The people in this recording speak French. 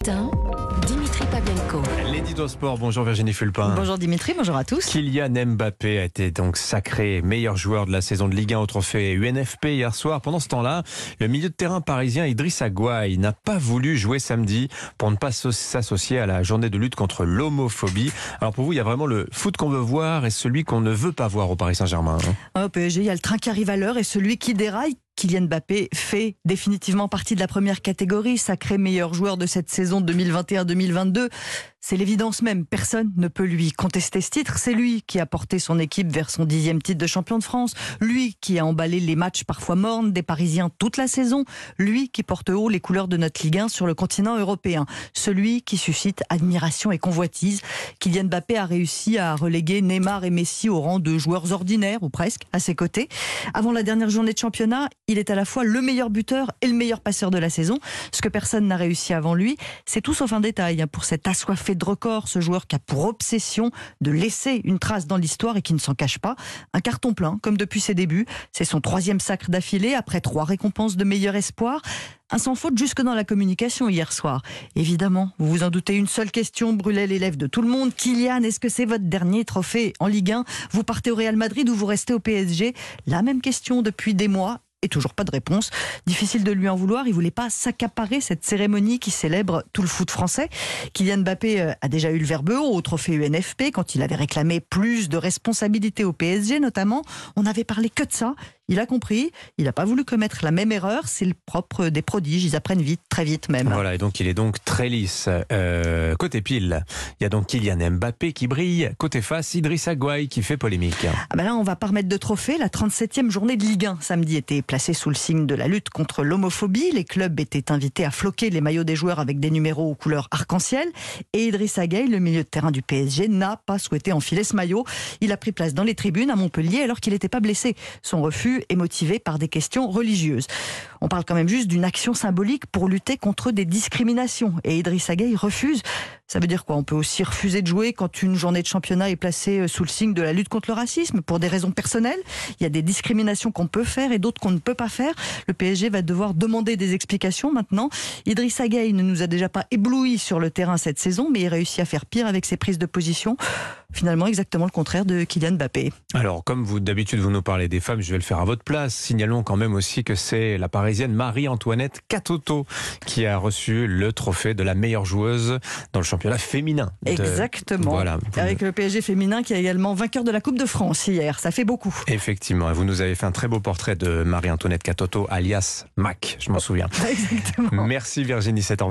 Dimitri Pavlenko. L'édito sport, bonjour Virginie Fulpin. Bonjour Dimitri, bonjour à tous. Kylian Mbappé a été donc sacré meilleur joueur de la saison de Ligue 1 au trophée UNFP hier soir. Pendant ce temps-là, le milieu de terrain parisien Idrissa Gueye n'a pas voulu jouer samedi pour ne pas s'associer à la journée de lutte contre l'homophobie. Alors pour vous, il y a vraiment le foot qu'on veut voir et celui qu'on ne veut pas voir au Paris Saint-Germain. Au PSG, il y a le train qui arrive à l'heure et celui qui déraille. Kylian Mbappé fait définitivement partie de la première catégorie, sacré meilleur joueur de cette saison 2021-2022. C'est l'évidence même, personne ne peut lui contester ce titre. C'est lui qui a porté son équipe vers son 10e titre de champion de France. Lui qui a emballé les matchs parfois mornes des Parisiens toute la saison. Lui qui porte haut les couleurs de notre Ligue 1 sur le continent européen. Celui qui suscite admiration et convoitise. Kylian Mbappé a réussi à reléguer Neymar et Messi au rang de joueurs ordinaires, ou presque, à ses côtés. Avant la dernière journée de championnat, il est à la fois le meilleur buteur et le meilleur passeur de la saison. Ce que personne n'a réussi avant lui, c'est tout sauf un détail pour cet assoiffé de record, ce joueur qui a pour obsession de laisser une trace dans l'histoire et qui ne s'en cache pas. Un carton plein, comme depuis ses débuts. C'est son 3e sacre d'affilée, après 3 récompenses de meilleur espoir. Un sans faute jusque dans la communication hier soir. Évidemment, vous vous en doutez, une seule question brûlait les lèvres de tout le monde. Kylian, est-ce que c'est votre dernier trophée en Ligue 1 ? Vous partez au Real Madrid ou vous restez au PSG ? La même question depuis des mois. Et toujours pas de réponse. Difficile de lui en vouloir, il voulait pas s'accaparer cette cérémonie qui célèbre tout le foot français. Kylian Mbappé a déjà eu le verbe haut au trophée UNFP quand il avait réclamé plus de responsabilités au PSG notamment. On n'avait parlé que de ça. Il a compris, il n'a pas voulu commettre la même erreur. C'est le propre des prodiges, ils apprennent vite, très vite même. Voilà, et donc il est donc très lisse. Côté pile, il y a donc Kylian Mbappé qui brille. Côté face, Idrissa Gueye qui fait polémique. Ah ben là, on va pas remettre de trophée. La 37e journée de Ligue 1 samedi était placée sous le signe de la lutte contre l'homophobie. Les clubs étaient invités à floquer les maillots des joueurs avec des numéros aux couleurs arc-en-ciel. Et Idrissa Gueye, le milieu de terrain du PSG, n'a pas souhaité enfiler ce maillot. Il a pris place dans les tribunes à Montpellier alors qu'il n'était pas blessé. Son refus est motivé par des questions religieuses. On parle quand même juste d'une action symbolique pour lutter contre des discriminations. Et Idrissa Gueye refuse. Ça veut dire quoi ? On peut aussi refuser de jouer quand une journée de championnat est placée sous le signe de la lutte contre le racisme pour des raisons personnelles. Il y a des discriminations qu'on peut faire et d'autres qu'on ne peut pas faire. Le PSG va devoir demander des explications maintenant. Idrissa Gueye ne nous a déjà pas éblouis sur le terrain cette saison, mais il réussit à faire pire avec ses prises de position. Finalement, exactement le contraire de Kylian Mbappé. Alors, comme vous d'habitude vous nous parlez des femmes, je vais le faire à votre place. Signalons quand même aussi que c'est la Parisienne Marie-Antoinette Katoto qui a reçu le trophée de la meilleure joueuse dans le championnat féminin. Exactement. Voilà. Avec le PSG féminin qui est également vainqueur de la Coupe de France hier. Ça fait beaucoup. Effectivement. Vous nous avez fait un très beau portrait de Marie-Antoinette Katoto, alias Mac. Je m'en souviens. Exactement. Merci Virginie, 7h20.